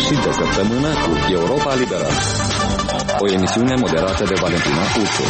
sfârșit de săptămână cu Europa Liberă. O emisiune moderată de Valentina Uțu.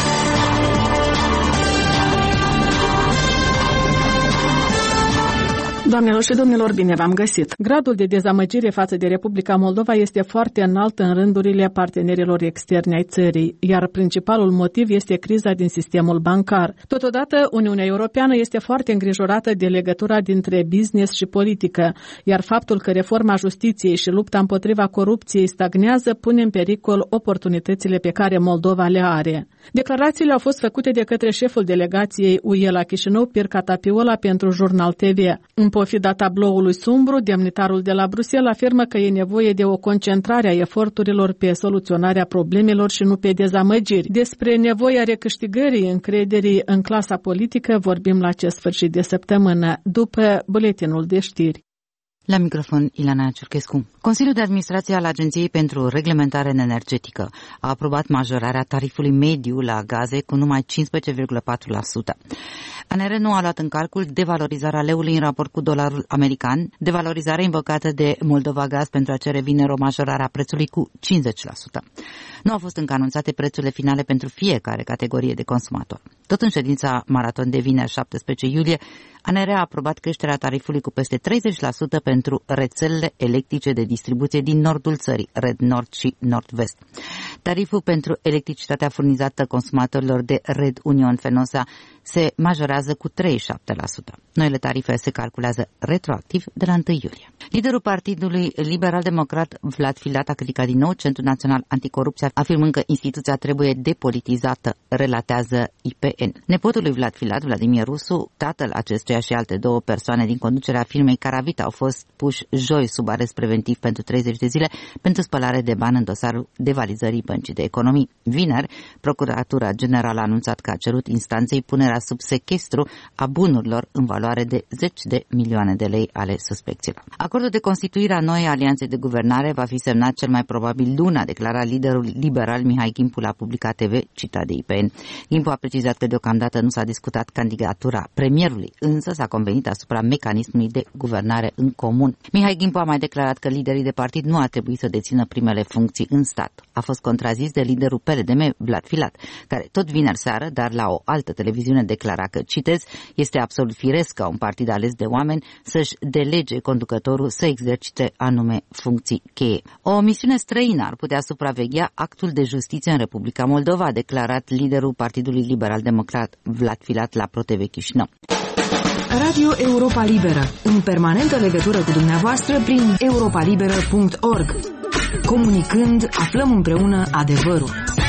Doamnelor și domnilor, bine v-am găsit! Gradul de dezamăgire față de Republica Moldova este foarte înalt în rândurile partenerilor externi ai țării, iar principalul motiv este criza din sistemul bancar. Totodată, Uniunea Europeană este foarte îngrijorată de legătura dintre business și politică, iar faptul că reforma justiției și lupta împotriva corupției stagnează pune în pericol oportunitățile pe care Moldova le are. Declarațiile au fost făcute de către șeful delegației UE la Chișinău, Pirca Tapiola, pentru Jurnal TV. În pofida tabloului sumbru, demnitarul de la Bruxelles afirmă că e nevoie de o concentrare a eforturilor pe soluționarea problemelor și nu pe dezamăgiri. Despre nevoia recâștigării încrederii în clasa politică vorbim la acest sfârșit de săptămână, după buletinul de știri. La microfon, Ilana Ciurchescu. Consiliul de Administrație al Agenției pentru Reglementare Energetică a aprobat majorarea tarifului mediu la gaze cu numai 15,4%. ANR nu a luat în calcul devalorizarea leului în raport cu dolarul american, devalorizarea invocată de Moldova Gaz pentru a cere vineri o majorare a prețului cu 50%. Nu au fost încă anunțate prețurile finale pentru fiecare categorie de consumator. Tot în ședința maraton de vineri 17 iulie, ANR a aprobat creșterea tarifului cu peste 30% pentru rețelele electrice de distribuție din nordul țării, Red Nord și Nord-Vest. Tariful pentru electricitatea furnizată consumatorilor de Red Union Fenosa se majorează cu 37%. Noile tarife se calculează retroactiv de la 1 iulie. Liderul Partidului Liberal-Democrat Vlad Filat a criticat din nou Centrul Național Anticorupție, afirmând că instituția trebuie depolitizată, relatează IPN. Nepotul lui Vlad Filat, Vladimir Rusu, tatăl acestuia și alte două persoane din conducerea firmei Caravita au fost puși joi sub arest preventiv pentru 30 de zile pentru spălare de bani în dosarul devalizării Băncii de Economii. Vineri, Procuratura Generală a anunțat că a cerut instanței punerea sub sechestru a bunurilor în valoare de 10 de milioane de lei ale suspecților. Acordul de constituire a noii alianțe de guvernare va fi semnat cel mai probabil luni, a declarat liderul liberal Mihai Gimpu la Publica TV, citat de IPN. Gimpu a precizat că deocamdată nu s-a discutat candidatura premierului, însă s-a convenit asupra mecanismului de guvernare în comun. Mihai Gimpu a mai declarat că liderii de partid nu ar trebui să dețină primele funcții în stat. A fost contrazis de liderul PLDM, Vlad Filat, care tot vineri seară, dar la o altă televiziune, declara că, citez, este absolut firesc ca un partid ales de oameni să-și delege conducătorul să exercite anume funcții cheie. O misiune străină ar putea supraveghea actul de justiție în Republica Moldova, a declarat liderul Partidului Liberal-Democrat Vlad Filat la ProTV Chișinău. Radio Europa Liberă, în permanentă legătură cu dumneavoastră prin europalibera.org. Comunicând, aflăm împreună adevărul.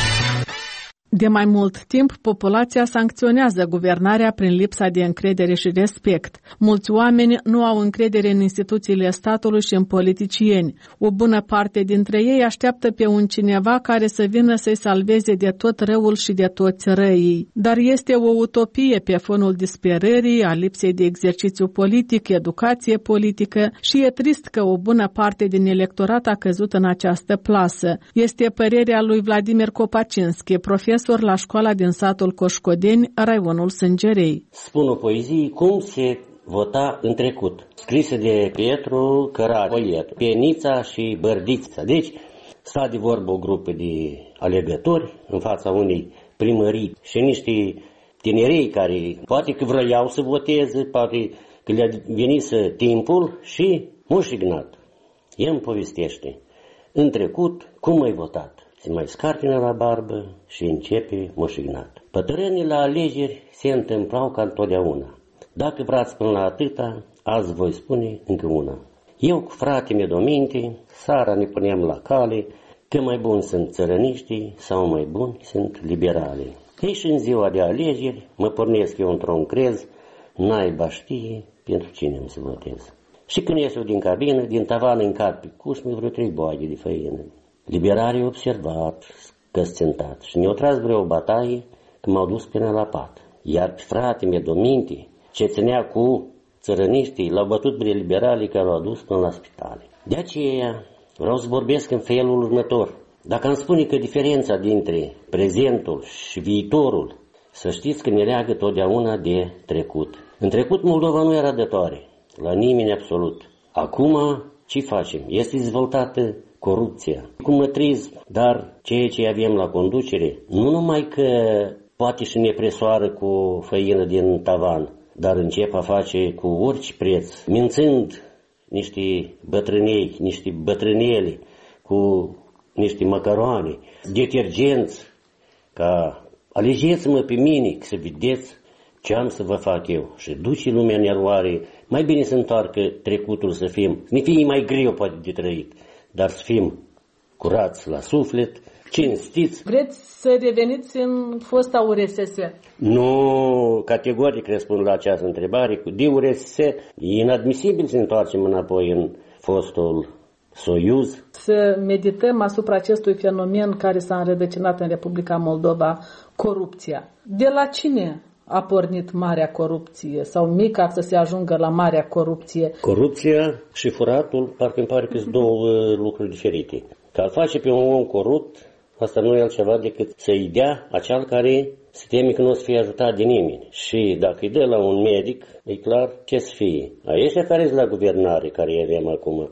De mai mult timp, populația sancționează guvernarea prin lipsa de încredere și respect. Mulți oameni nu au încredere în instituțiile statului și în politicieni. O bună parte dintre ei așteaptă pe un cineva care să vină să-i salveze de tot răul și de toți răii. Dar este o utopie pe fonul disperării, a lipsei de exercițiu politic, educație politică și e trist că o bună parte din electorat a căzut în această plasă. Este părerea lui Vladimir Kopacinski, profesor la școala din satul Coșcodeni, raionul Sângerei. Spun o poezie cum se vota în trecut, scrisă de Pietru Cărapoietu, Pienița și Bărdița. Deci sta de vorbă o grupă de alegători în fața unei primării și niște tinerei care poate că vroiau să voteze, poate că le-a venit timpul și Moș Ignat. El îmi povestește, în trecut, cum ai votat? Se mai scarpină la barbă și începe Moș Ignat. Pătrânii la alegeri se întâmplau ca întotdeauna. Dacă vreați până la atâta, azi voi spune încă una. Eu cu fratele Dominte, seara ne puneam la cale, că mai buni sunt țărăniștii sau mai buni sunt liberalii. Ei și în ziua de alegeri mă pornesc eu într-un crez, naiba știe pentru cine îmi să votez. Și când ies eu din cabină, din tavan în cap pe cusme vreo 3 boage de făină. Liberalii au observat că sțintat și ne-au tras vreo bătaie că m-au dus până la pat. Iar pe fratele Dominte, ce ținea cu țărăniștii, l-au bătut pe liberalii care l-au dus până la spitale. De aceea vreau să vorbesc în felul următor. Dacă am spune că diferența dintre prezentul și viitorul, să știți că ne leagă totdeauna de trecut. În trecut Moldova nu era dătoare, la nimeni absolut. Acum ce facem? Este dezvoltată corupția, cu mătrism, dar ceea ce avem la conducere, nu numai că poate și ne presoară cu făină din tavan, dar încep a face cu orice preț, mințând niște bătrânei, niște bătrânele, cu niște măcăroane, detergenți, ca alegeți-mă pe mine să vedeți ce am să vă fac eu. Și duce lumea în eroare, mai bine să întoarcă trecutul să fim, ne fie mai greu poate de trăit, dar să fim curați la suflet, cinstiți. Vreți să reveniți în fosta URSS? Nu, categoric răspund la această întrebare. De URSS e inadmisibil să întoarcem înapoi în fostul Soiuz. Să medităm asupra acestui fenomen care s-a înrădăcinat în Republica Moldova, corupția. De la cine a pornit marea corupție sau mica să se ajungă la marea corupție? Corupția și furatul parcă îmi pare că sunt două lucruri diferite. Că al face pe un om corupt, asta nu e altceva decât să-i dea acel care se teme că nu o să fie ajutat de nimeni. Și dacă îi dă la un medic, e clar ce să fie. Ăștia care sunt la guvernare, care îi avem acum,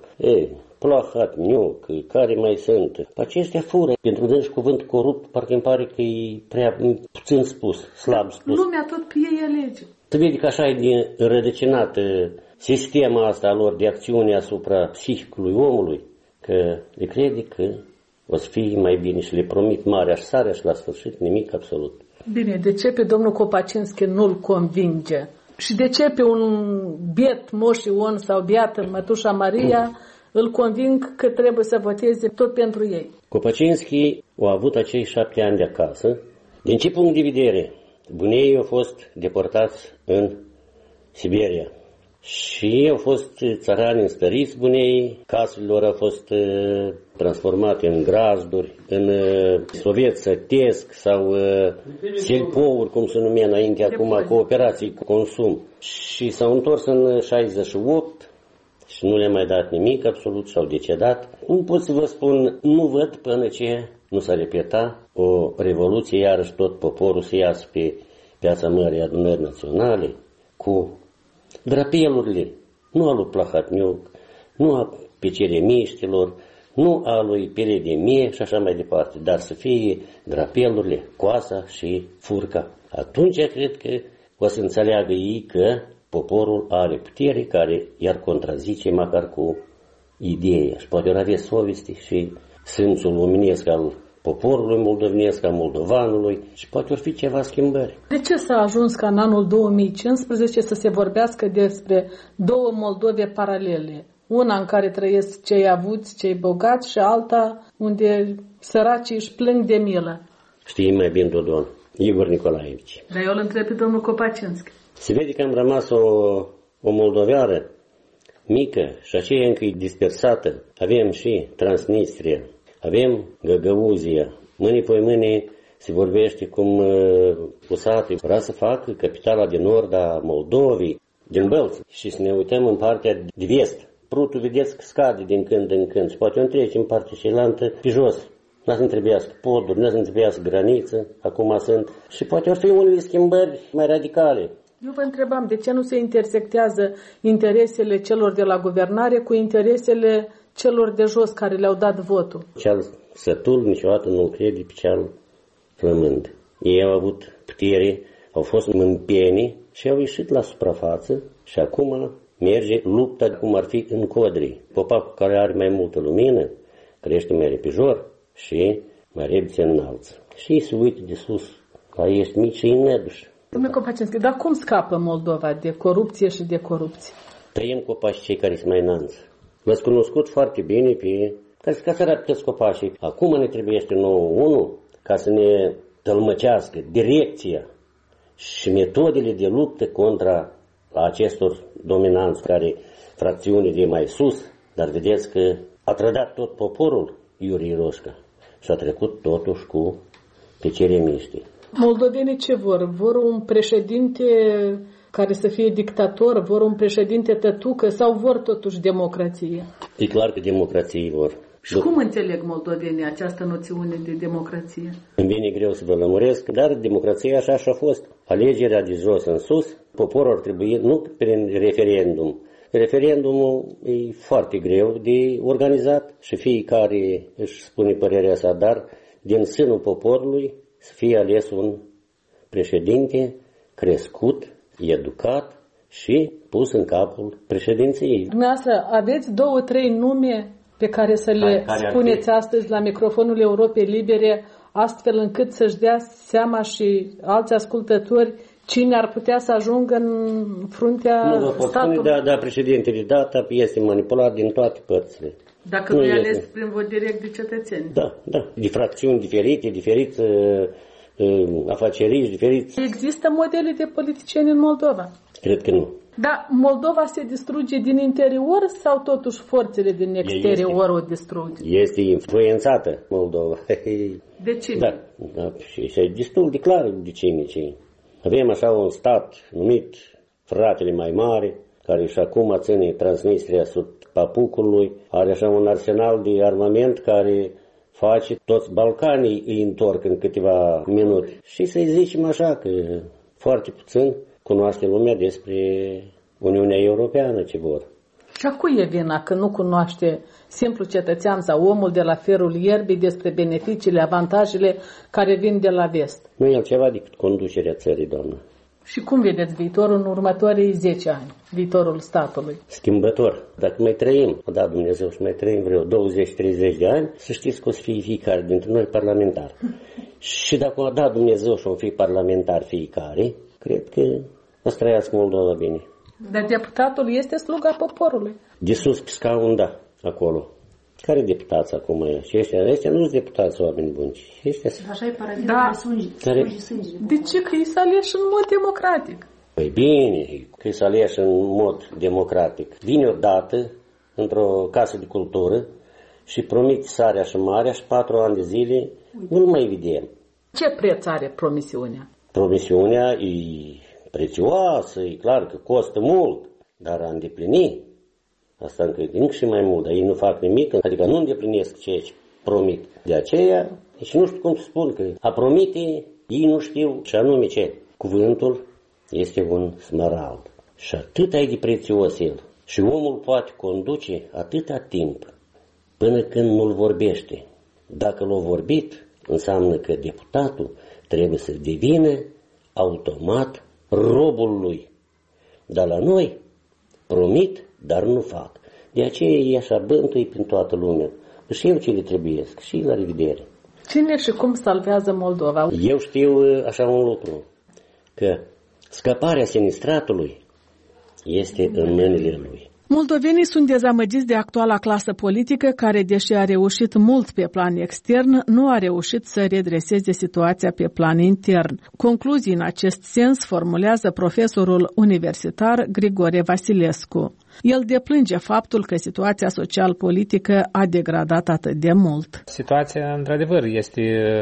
Plahat, Niuc, care mai sunt, aceștia fură. Pentru dânsi cuvânt corupt, parcă îmi pare că e prea puțin spus, slab spus. Lumea tot pe ei alege. Se vede că așa e din rădăcinat sistema asta a lor de acțiune asupra psihicului omului, că le crede că o să fie mai bine și le promit marea și sarea și la sfârșit nimic absolut. Bine, de ce pe domnul Kopaczynski nu-l convinge? Și de ce pe un biet Moș Ion sau biată Mătușa Maria îl conving că trebuie să voteze tot pentru ei? Kopaczynski a avut acei 7 ani de acasă. Din ce punct de vedere? Bunei au fost deportați în Siberia. Și ei au fost țărani înstăriți bunei, casele lor au fost transformate în grajduri, în soviet sătesc sau silpouri, cum se numea înainte, acum cooperații cu consum. Și s-au întors în 68 și nu le-a mai dat nimic, absolut, și-au decedat. Nu pot să vă spun, nu văd până ce nu s-a repeta o revoluție, iarăși tot poporul să iasă pe Piața Mării Adunări Naționale cu drapelurile, nu a lui Plahatniuc, nu a peceremiștilor, nu a lui Peredemie și așa mai departe, dar să fie drapelurile, coasa și furca. Atunci cred că o să înțeleagă ei că poporul are putere care i-ar contrazice măcar cu ideea și poate ori avea sovesti și simțul omenesc al poporului moldovenesc, al moldovanului și poate ori fi ceva schimbări. De ce s-a ajuns ca în anul 2015 să se vorbească despre două Moldove paralele? Una în care trăiesc cei avuți, cei bogați și alta unde săracii își plâng de milă. Știi mai bine, Dodon, Igor Nicolaevici. Dar eu îl întreb pe domnul Kopaczynski. Se vede că am rămas o moldoveară mică și aceea încă e dispersată. Avem și Transnistria, avem Găgăuzia. Mâine se vorbește cum pusate vrea să facă capitala de nord a Moldovei, din Bălți. Și să ne uităm în partea de vest. Prutul, vedeți că scade din când în când și poate întrece în partea cealaltă pe jos. Nu să-mi trebuiască poduri, nu să-mi trebuiască graniță, acum sunt. Și poate or fi unele schimbări mai radicale. Eu vă întrebam, de ce nu se intersectează interesele celor de la guvernare cu interesele celor de jos care le-au dat votul? Cel sătul niciodată nu crede pe cel flămând. Ei au avut putere, au fost mâmpeni și au ieșit la suprafață și acum merge lupta cum ar fi în codri. Popacul care are mai multă lumină crește mai repejor și mai repede se înalță. Și se uită de sus la ești mici și înnăduși. Domnule Kopaczynski, dar cum scapă Moldova de corupție și de corupție? Tăiem copaci cei care se mai înalță. V-ați cunoscut foarte bine pe care se rapidez copacii. Acum ne trebuiește nouă unul ca să ne tălmăcească direcția și metodele de luptă contra acestor dominanți care fracțiune de mai sus, dar vedeți că a trădat tot poporul Iurie Roșca și a trecut totuși cu peceremiștii. Moldovenii ce vor? Vor un președinte care să fie dictator? Vor un președinte tătucă sau vor totuși democrație? E clar că democrație vor. Și cum înțeleg moldovenii această noțiune de democrație? Îmi vine greu să vă lămuresc, dar democrația așa și-a fost. Alegerea de jos în sus, poporul ar trebui, nu prin referendum, referendumul e foarte greu de organizat și fiecare își spune părerea sa, dar din sânul poporului să fie ales un președinte crescut, educat și pus în capul președinției. Dumneavoastră, aveți 2-3 nume pe care să le spuneți astăzi la microfonul Europei Libere, astfel încât să-și dea seama și alți ascultători cine ar putea să ajungă în fruntea statului? Da, președintele data este manipulat din toate părțile. Dacă nu e ales prin vot direct de cetățeni. Da, de fracțiuni diferiți afaceriști, diferiți. Există modele de politicieni în Moldova? Cred că nu. Dar Moldova se distruge din interior sau totuși forțele din exterior o distrug? Este influențată Moldova. De cine? Da, și e destul de clar de cine. Avem așa un stat numit Fratele Mai Mare, care și acum ține Transnistria sub papucului, are așa un arsenal de armament care face toți Balcanii îi întorc în câteva minute. Și să-i zicem așa că foarte puțin cunoaște lumea despre Uniunea Europeană ce vor. Și a cui e vina că nu cunoaște simplu cetățean sau omul de la ferul ierbii despre beneficiile, avantajele care vin de la vest? Nu e altceva decât conducerea țării, doamnă. Și cum vedeți viitorul în următorii 10 ani, viitorul statului? Schimbător. Dacă mai trăim, o da Dumnezeu și mai trăim vreo 20-30 de ani, să știți că o să fie fiecare dintre noi parlamentar. Și dacă o da Dumnezeu și o fi parlamentar fiecare, cred că o să trăiască Moldova bine. Dar deputatul este sluga poporului. De sus pe scaun, da, acolo. Care deputați acum e? Și ăștia nu sunt deputați oameni buni. Așa e paradigma care sânge. De ce? Că ei s-a ales în mod democratic. Păi bine, că s-a ales în mod democratic. Vine odată într-o casă de cultură și promite sarea și marea și 4 ani de zile nu mai vedem. Ce preț are promisiunea? Promisiunea e prețioasă, e clar că costă mult, dar a îndeplini asta încă și mai mult, dar ei nu fac nimic, adică nu îndeplinesc ceea ce promit. De aceea, și nu știu cum să spun, că a promite, ei nu știu și anume ce. Cuvântul este un smarald și atât ai de prețios el. Și omul poate conduce atâta timp până când nu-l vorbește. Dacă l-a vorbit, înseamnă că deputatul trebuie să devină automat robul lui. Dar la noi promit, dar nu fac. De aceea e așa bântui prin toată lumea. Și eu ce le trebuiesc. Și la revedere. Cine și cum salvează Moldova? Eu știu așa un lucru. Că scăparea sinistratului este în mâinile lui. Moldovenii sunt dezamăgiți de actuala clasă politică care, deși a reușit mult pe plan extern, nu a reușit să redreseze situația pe plan intern. Concluzii în acest sens formulează profesorul universitar Grigore Vasilescu. El deplânge faptul că situația social-politică a degradat atât de mult. Situația, într-adevăr, este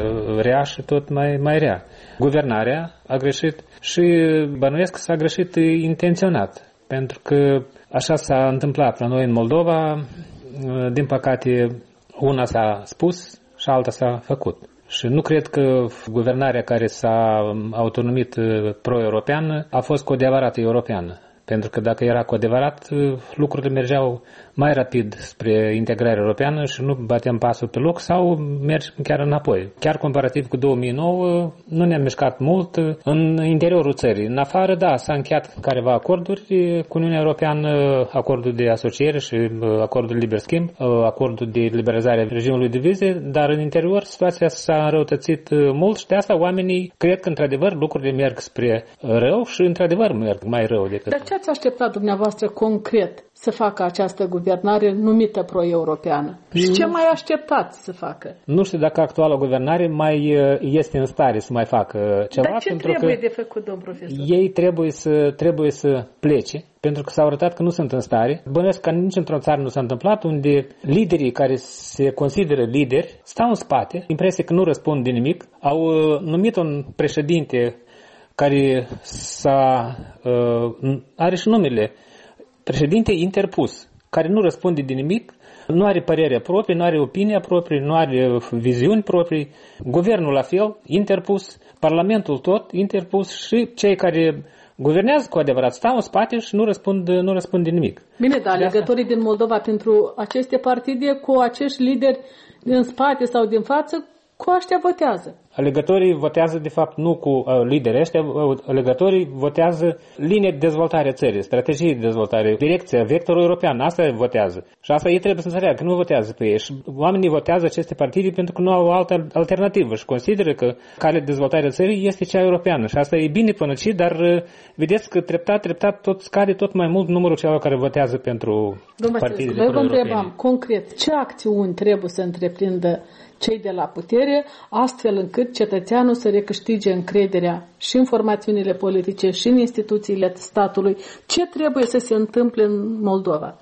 rea și tot mai rea. Guvernarea a greșit și bănuiesc că s-a greșit intenționat. Pentru că așa s-a întâmplat la noi în Moldova, din păcate una s-a spus și alta s-a făcut. Și nu cred că guvernarea care s-a autonomit pro-europeană a fost cu adevărat europeană. Pentru că dacă era cu adevărat, lucrurile mergeau mai rapid spre integrarea europeană și nu bateam pasul pe loc sau mergem chiar înapoi. Chiar comparativ cu 2009, nu ne-am mișcat mult în interiorul țării. În afară, da, s-a încheiat careva acorduri cu Uniunea Europeană, acordul de asociere și acordul de liber schimb, acordul de liberalizare a regimului de vize, dar în interior situația s-a înrăutățit mult și de asta oamenii cred că într-adevăr lucrurile merg spre rău și într-adevăr merg mai rău decât... Dar ce ați așteptat dumneavoastră concret să facă această guvernare numită pro-europeană? Și ce mai așteptați să facă? Nu știu dacă actuala guvernare mai este în stare să mai facă ceva. Dar ce trebuie de făcut, domn profesor? Ei trebuie să plece, pentru că s-au arătat că nu sunt în stare. Bănuiesc că nici într-o țară nu s-a întâmplat, unde liderii care se consideră lideri stau în spate, impresia că nu răspund de nimic, au numit un președinte care are și numele, președinte interpus, care nu răspunde de nimic, nu are părerea proprie, nu are opinia proprie, nu are viziuni proprii, guvernul la fel, interpus, parlamentul tot interpus și cei care guvernează cu adevărat, stau în spate și nu răspund de nimic. Bine, dar alegătorii din Moldova pentru aceste partide cu acești lideri din spate sau din față, cu aștia votează. Alegătorii votează, de fapt, nu cu liderii ăștia, alegătorii votează linie de dezvoltare a țării, strategie de dezvoltare, direcția, vectorul european, asta votează. Și asta ei trebuie să înțeleagă, că nu votează pe ei. Și oamenii votează aceste partide pentru că nu au o altă alternativă și consideră că calea de dezvoltare a țării este cea europeană. Și asta e bine până și, dar vedeți că treptat tot scade tot mai mult numărul celor care votează pentru partidele pro-europene. Vă întrebam concret, ce acțiuni trebuie să întreprindă cei de la putere, astfel încât cetățeanul să recâștige încrederea și în formațiunile politice și în instituțiile statului. Ce trebuie să se întâmple în Moldova?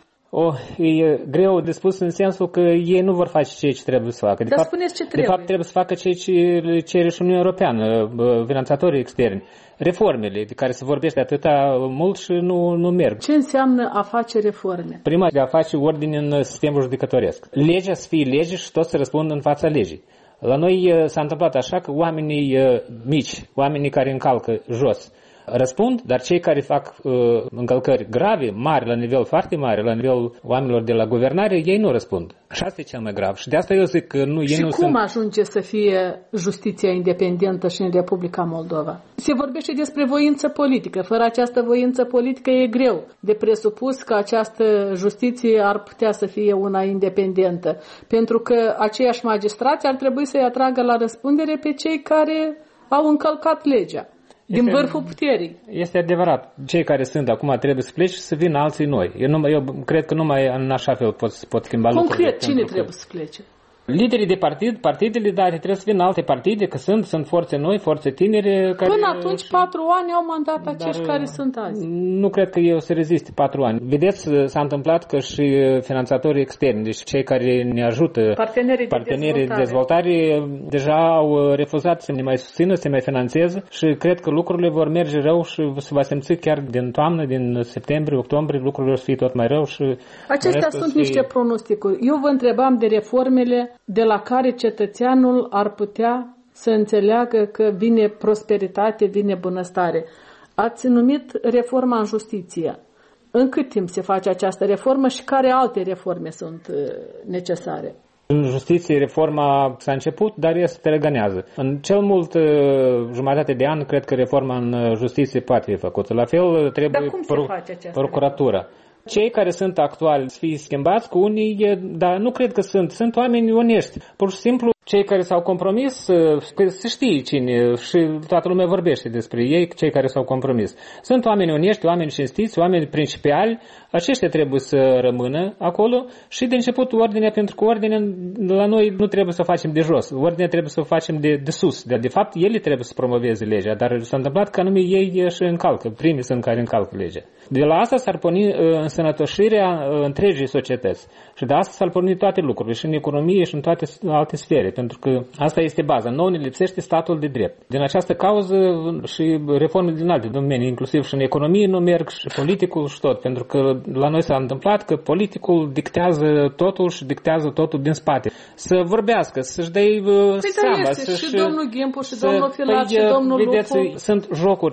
E greu de spus în sensul că ei nu vor face ceea ce trebuie să facă. Dar spuneți ce trebuie. De fapt, trebuie să facă ceea ce cere și Uniunea Europeană, finanțatorii externi. Reformele de care se vorbește atâta mult și nu merg. Ce înseamnă a face reforme? Prima, de a face ordine în sistemul judecătoresc. Legea să fie lege și toți să răspundă în fața legii. La noi s-a întâmplat așa că oamenii mici, oamenii care încalcă jos, răspund, dar cei care fac încălcări grave, mari, la nivel foarte mare, la nivelul oamenilor de la guvernare, ei nu răspund. Și asta e cel mai grav. Și de asta eu zic că nu... Și cum ajunge să fie justiția independentă și în Republica Moldova? Se vorbește despre voință politică. Fără această voință politică e greu de presupus că această justiție ar putea să fie una independentă. Pentru că aceiași magistrați ar trebui să-i atragă la răspundere pe cei care au încălcat legea. Din vârful puterii. Este adevărat. Cei care sunt acum trebuie să plece și să vină alții noi. Eu cred că numai în așa fel pot schimba lucrurile. Concret, cine trebuie să plece? Liderii de partidele, dar trebuie să vină alte partide, că sunt forțe noi, forțe tinere. Care, până atunci 4 ani au mandat acești care sunt azi. Nu cred că eu să reziste 4 ani. Vedeți, s-a întâmplat că și finanțatorii externi, deci cei care ne ajută, partenerii de dezvoltare, deja au refuzat să ne mai susțină, să ne mai finanțeze și cred că lucrurile vor merge rău și se va simți chiar din toamnă, din septembrie, octombrie, lucrurile o să fie tot mai rău. Și acestea sunt niște pronosticuri. Eu vă întrebam de reformele de la care cetățeanul ar putea să înțeleagă că vine prosperitate, vine bunăstare. Ați numit reforma în justiție. În cât timp se face această reformă și care alte reforme sunt necesare? În justiție reforma s-a început, dar ea se tărăgânează. În cel mult jumătate de an cred că reforma în justiție poate fi făcută. La fel trebuie procuratura. Cei care sunt actuali să fie schimbați cu unii, dar nu cred că sunt oameni onești. Pur și simplu, cei care s-au compromis, să știe cine și toată lumea vorbește despre ei, cei care s-au compromis. Sunt oameni onești, oameni cinstiți, oameni principiali, aceștia trebuie să rămână acolo și de început ordinea, pentru că ordinea la noi nu trebuie să o facem de jos, ordinea trebuie să o facem de sus. De fapt, ele trebuie să promoveze legea, dar s-a întâmplat că anume ei și încalcă, primii sunt care încalcă legea. De la asta s-ar porni însănătoșirea întregii societăți. Și de asta s-ar porni toate lucrurile, și în economie, și în toate alte sfere, pentru că asta este baza. Nouă ne lipsește statul de drept. Din această cauză și reforme din alte domenii, inclusiv și în economie nu merg, și politicul și tot, pentru că la noi s-a întâmplat că politicul dictează totul și dictează totul din spate. Să vorbească, să-și dea seama. Și domnul Ghimpu, și domnul Filat, și domnul Lupu. Sunt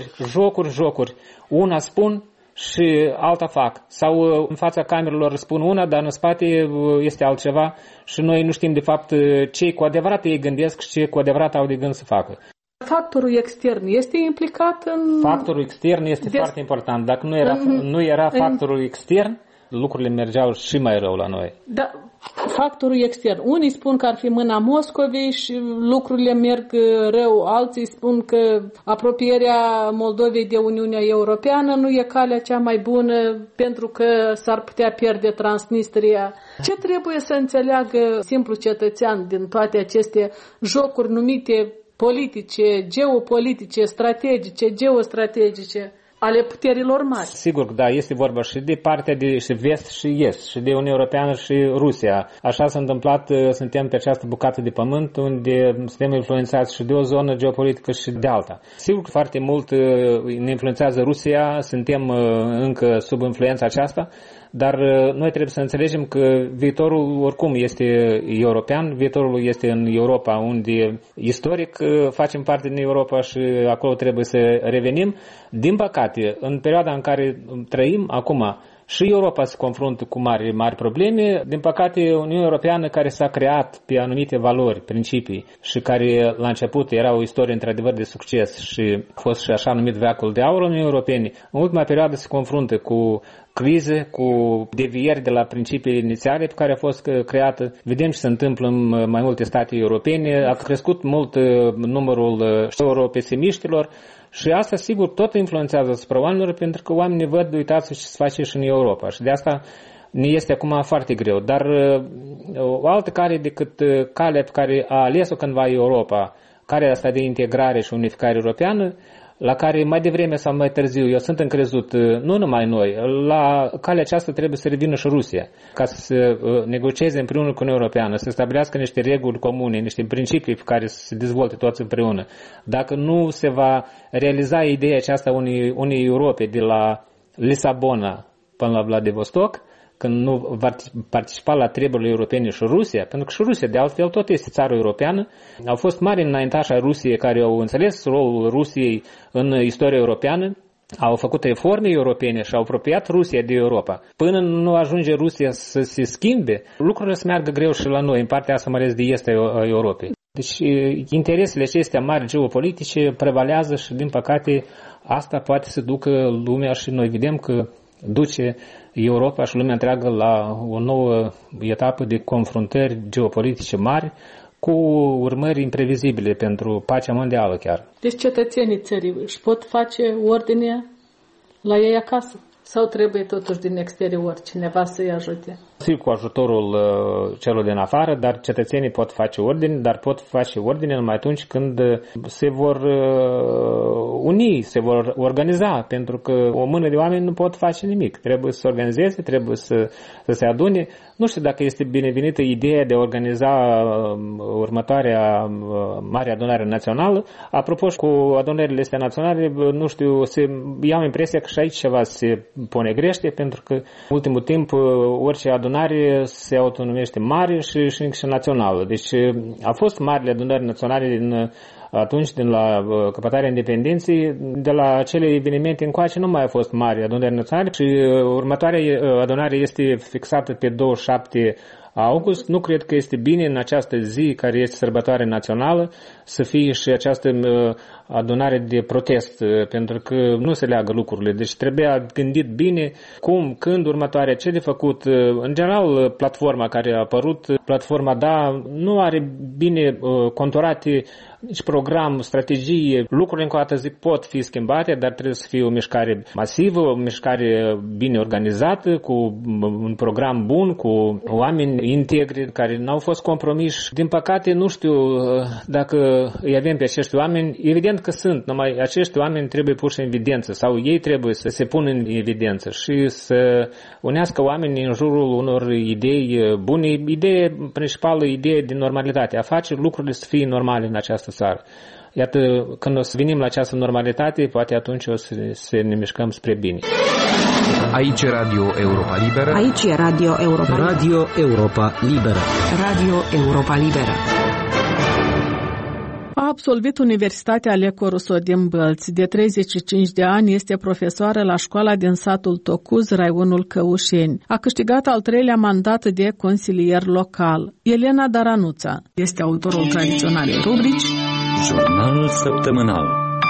jocuri. Una spun și alta fac. Sau în fața camerelor spun una, dar în spate este altceva și noi nu știm de fapt ce cu adevărat ei gândesc și ce cu adevărat au de gând să facă. Factorul extern este implicat în... Factorul extern este foarte important. Dacă nu era factorul extern, lucrurile mergeau și mai rău la noi. Da, factorul extern. Unii spun că ar fi mâna Moscovei și lucrurile merg rău. Alții spun că apropierea Moldovei de Uniunea Europeană nu e calea cea mai bună pentru că s-ar putea pierde Transnistria. Ce trebuie să înțeleagă simplu cetățean din toate aceste jocuri numite politice, geopolitice, strategice, geostrategice ale puterilor mari? Sigur, da, este vorba și de partea de și vest și est, și de Uniunea Europeană și Rusia. Așa s-a întâmplat, suntem pe această bucată de pământ unde suntem influențați și de o zonă geopolitică și de alta. Sigur că foarte mult ne influențează Rusia, suntem încă sub influența aceasta, dar noi trebuie să înțelegem că viitorul oricum este european, viitorul este în Europa, unde istoric facem parte din Europa și acolo trebuie să revenim. Din păcate, în perioada în care trăim acum, și Europa se confruntă cu mari probleme. Din păcate, Uniunea Europeană, care s-a creat pe anumite valori, principii și care la început era o istorie într-adevăr de succes și a fost și așa numit veacul de aur al Uniunii Europene, în ultima perioadă se confruntă cu crize, cu devieri de la principiile inițiale pe care a fost creată. Vedem ce se întâmplă în mai multe state europene. A crescut mult numărul europesimiștilor. Și asta, sigur, tot influențează asupra oamenilor, pentru că oamenii văd, uitați ce se face și în Europa. Și de asta ne este acum foarte greu. Dar o altă cale decât calea pe care a ales-o cândva Europa, calea asta de integrare și unificare europeană, la care mai devreme sau mai târziu eu sunt încrezut, nu numai noi, la calea aceasta trebuie să revină și Rusia, ca să se negocieze împreună cu Uniunea Europeană, să stabilească niște reguli comune, niște principii pe care să se dezvolte toți împreună. Dacă nu se va realiza ideea aceasta unei Europe de la Lisabona până la Vladivostok, când nu va participa la treburile europene și Rusia, pentru că și Rusia, de altfel, tot este țară europeană. Au fost mari înaintași ai Rusiei care au înțeles rolul Rusiei în istoria europeană, au făcut reforme europene și au apropiat Rusia de Europa. Până nu ajunge Rusia să se schimbe, lucrurile să meargă greu și la noi, în partea asta mai ales de est a Europei. Deci interesele acestea mari geopolitice prevalează și, din păcate, asta poate să ducă lumea și noi vedem că duce Europa și lumea întreagă la o nouă etapă de confruntări geopolitice mari cu urmări imprevizibile pentru pacea mondială chiar. Deci cetățenii țării își pot face ordine la ei acasă? Sau trebuie totuși din exterior cineva să-i ajute? Sigur, cu ajutorul celor din afară, dar cetățenii pot face ordine, dar pot face ordine numai atunci când se vor uni, se vor organiza, pentru că o mână de oameni nu pot face nimic. Trebuie să se organizeze, trebuie să se adune. Nu știu dacă este binevenită ideea de a organiza următoarea mare adunare națională. Apropo, cu adunările astea naționale, nu știu, iau impresia că și aici ceva se pune grește, pentru că în ultimul timp orice adunare se autonumește mare și națională. Deci au fost marile adunări naționale atunci, din la căpătarea independenței, de la acele evenimente încoace nu mai a fost mari adunări naționale și următoarea adunare este fixată pe 27 august. Nu cred că este bine în această zi, care este sărbătoare națională, să fie și această adunare de protest, pentru că nu se leagă lucrurile. Deci trebuia gândit bine cum, când, următoarea, ce de făcut. În general, platforma care a apărut, platforma DA, nu are bine conturate nici program, strategie. Lucrurile, încă o dată zic, pot fi schimbate, dar trebuie să fie o mișcare masivă, o mișcare bine organizată, cu un program bun, cu oameni integri care n-au fost compromiși. Din păcate, nu știu dacă îi avem pe acești oameni. Evident că sunt, numai acești oameni trebuie puși în evidență sau ei trebuie să se pună în evidență și să unească oamenii în jurul unor idei bune. Idee principală, idee de normalitate, a face lucrurile să fie normale în această țară. Iată, când o să venim la această normalitate, poate atunci o să ne mișcăm spre bine. Aici e Radio Europa Liberă. Aici e Radio Europa Liberă. Radio Europa Liberă. Radio Europa Liberă. A absolvit Universitatea Aleco Rousseau din Bălți. De 35 de ani este profesoară la școala din satul Tocuz, raionul Căușeni. A câștigat al 3-lea mandat de consilier local. Elena Daranuța este autorul tradiționalei rubrici Jurnalul săptămânal.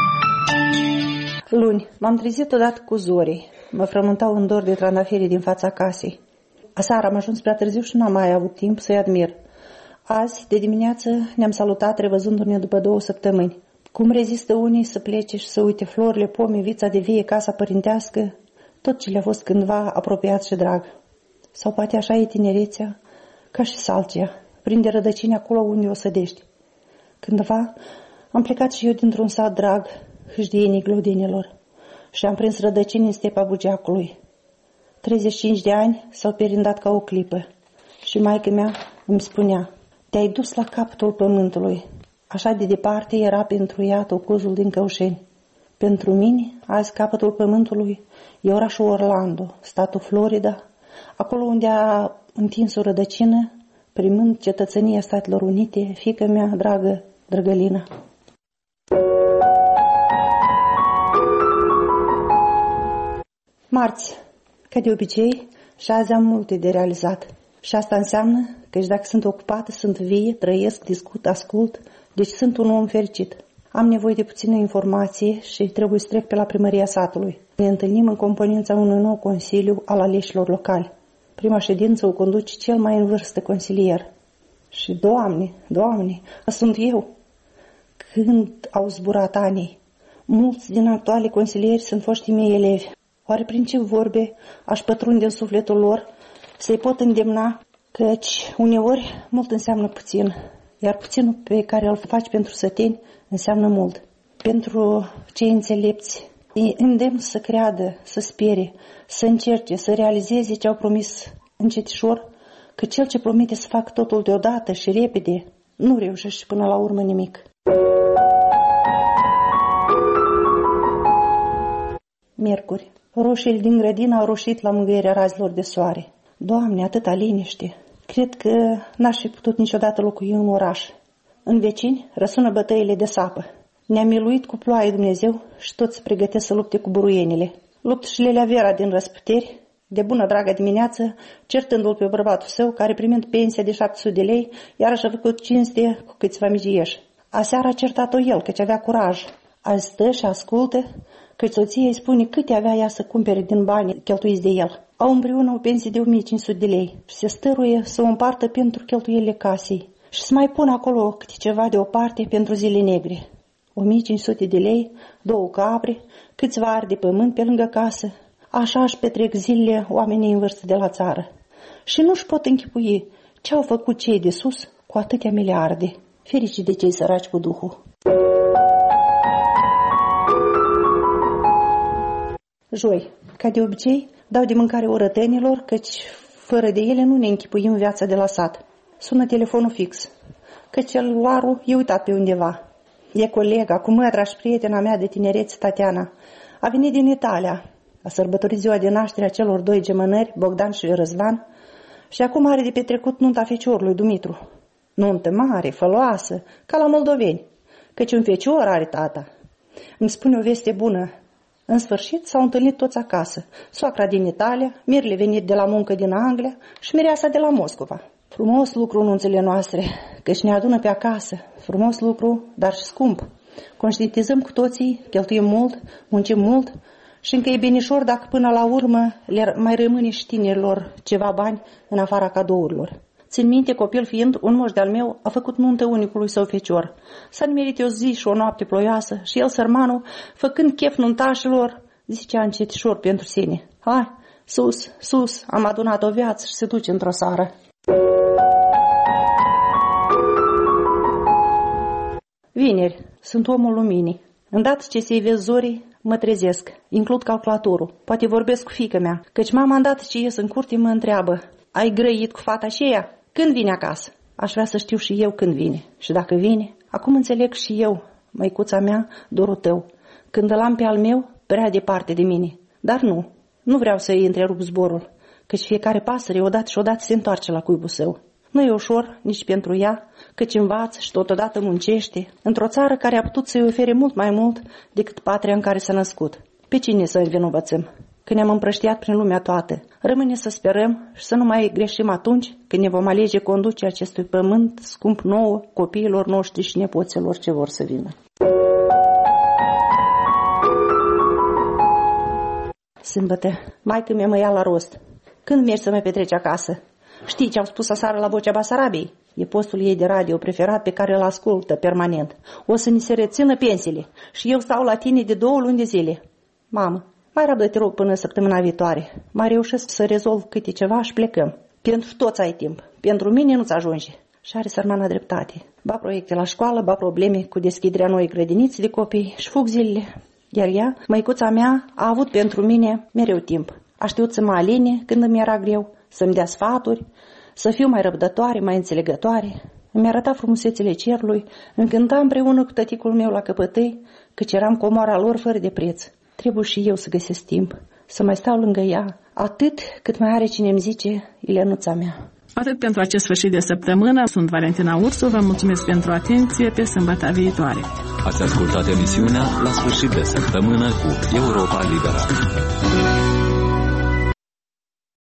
Luni, m-am trezit odată cu zorii. Mă frământau un dor de trandafiri din fața casei. Aseară am ajuns prea târziu și n-am mai avut timp să-i admir. Azi, de dimineață, ne-am salutat revăzându-ne după 2 săptămâni. Cum rezistă unii să plece și să uite florile, pomii, vița de vie, casa părintească, tot ce le-a fost cândva apropiat și drag. Sau poate așa e tinerețea, ca și salcia, prinde rădăcini acolo unde o sădești. Cândva am plecat și eu dintr-un sat drag, hâșdienii glodenilor, și am prins rădăcini în stepa Bugeacului. 35 de ani s-au perindat ca o clipă și maică mea îmi spunea: te-ai dus la capătul pământului. Așa de departe era pentru ea Tocuzul din Căușeni. Pentru mine, azi capătul pământului e orașul Orlando, statul Florida, acolo unde a întins o rădăcină, primând cetățenia Statelor Unite, fiica mea dragă, Drăgălina. Marți, ca de obicei, și azi am multe de realizat. Și asta înseamnă că și dacă sunt ocupată, sunt vie, trăiesc, discut, ascult, deci sunt un om fericit. Am nevoie de puțină informație și trebuie să trec pe la primăria satului. Ne întâlnim în componența unui nou consiliu al aleșilor locali. Prima ședință o conduce cel mai în vârstă consilier. Și, Doamne, sunt eu. Când au zburat anii, mulți din actualii consilieri sunt foștii mei elevi. Oare prin ce vorbe aș pătrunde în sufletul lor să-i pot îndemna, căci uneori mult înseamnă puțin, iar puținul pe care îl faci pentru săteni înseamnă mult. Pentru cei înțelepți, îi îndemn să creadă, să spere, să încerce, să realizeze ce au promis încetișor, că cel ce promite să facă totul deodată și repede, nu reușește până la urmă nimic. Miercuri. Roșiile din grădină au roșit la mângâierea razilor de soare. Doamne, atâta liniște! Cred că n-aș fi putut niciodată locui în oraș. În vecini răsună bătăile de sapă. Ne-a miluit cu ploaie Dumnezeu și toți se pregătesc să lupte cu buruienile. Luptă și Lelea Vera din răsputeri, de bună dragă dimineață, certându-l pe bărbatul său, care primind pensia de 700 de lei, iarăși a făcut cinste cu câțiva migieși. Aseară a certat-o el, căci avea curaj. Azi stă și ascultă, căci soția îi spune câte avea ea să cumpere din bani cheltuiți de el. Au împreună o pensie de 1500 de lei și se stăruie să o împartă pentru cheltuielile casei și să mai pună acolo câte ceva deoparte pentru zile negre. 1500 de lei, 2 capre, câțiva ari de pământ pe lângă casă. Așa își petrec zilele oamenii în vârstă de la țară. Și nu-și pot închipui ce au făcut cei de sus cu atâtea miliarde. Ferici de cei săraci cu Duhul. Joi, ca de obicei, dau de mâncare orătenilor, căci fără de ele nu ne închipuim viața de la sat. Sună telefonul fix, căci celularul e uitat pe undeva. E colega, cu mădra și prietena mea de tinerețe, Tatiana. A venit din Italia, a sărbătorit ziua de naștere a celor 2 gemănări, Bogdan și Răzvan, și acum are de petrecut nunta feciorului, Dumitru. Nuntă mare, făloasă, ca la moldoveni, căci un fecior are tata. Îmi spune o veste bună. În sfârșit s-au întâlnit toți acasă, soacra din Italia, mirele venit de la muncă din Anglia și mireasa de la Moscova. Frumos lucru nunțele noastre, căci ne adună pe acasă. Frumos lucru, dar și scump. Conștientizăm cu toții, cheltuim mult, muncim mult și încă e binișor dacă până la urmă le mai rămâne și tinerilor ceva bani în afara cadourilor. Țin minte, copil fiind, un moș de-al meu a făcut nuntă unicului său fecior. S-a nimerit o zi și o noapte ploioasă și el, sărmanul, făcând chef nuntașilor, zicea încetișor pentru sine: hai, sus, sus, am adunat o viață și se duce într-o seară. Vineri, sunt omul luminii. Îndată ce se ivesc zorii, mă trezesc, includ calculatorul, poate vorbesc cu fiica mea, căci mama îndată ce ies în curte mă întreabă: ai grăit cu fata aceea? Când vine acasă? Aș vrea să știu și eu când vine. Și dacă vine, acum înțeleg și eu, măicuța mea, dorul tău. Când îl am pe al meu, prea departe de mine. Dar nu vreau să îi întrerup zborul, căci fiecare pasăre odată și odată se întoarce la cuibul său. Nu e ușor nici pentru ea, căci învață și totodată muncește, într-o țară care a putut să-i ofere mult mai mult decât patria în care s-a născut. Pe cine să învinovățăm? Că ne-am împrăștiat prin lumea toată. Rămâne să sperăm și să nu mai greșim atunci când ne vom alege conducerea acestui pământ scump nouă, copiilor noștri și nepoților ce vor să vină. Sâmbătă, maică-mea mă ia la rost. Când mergi să mă petreci acasă? Știi ce au spus aseară la Vocea Basarabiei? E postul ei de radio preferat pe care îl ascultă permanent. O să ni se rețină pensiile și eu stau la tine de 2 luni de zile. Mamă, mai rabdă, te rog, până săptămâna viitoare. Mai reușesc să rezolv câte ceva și plecăm. Pentru toți ai timp. Pentru mine nu-ți ajunge. Și are sărmana dreptate. Ba proiecte la școală, ba probleme cu deschiderea noi grădiniți de copii și fug zilele. Iar ea, măicuța mea, a avut pentru mine mereu timp. A știut să mă aline când îmi era greu, să-mi dea sfaturi, să fiu mai răbdătoare, mai înțelegătoare. Îmi arăta frumusețile cerului, îmi cânta împreună cu tăticul meu la căpătâi, căci eram comoara lor fără de preț. Trebuie și eu să găsesc timp să mai stau lângă ea, atât cât mai are cine îmi zice, Ilenuța mea. Atât pentru acest sfârșit de săptămână. Sunt Valentina Ursu, vă mulțumesc pentru atenție, pe sâmbătă viitoare. Ați ascultat emisiunea La sfârșit de săptămână cu Europa Liberă.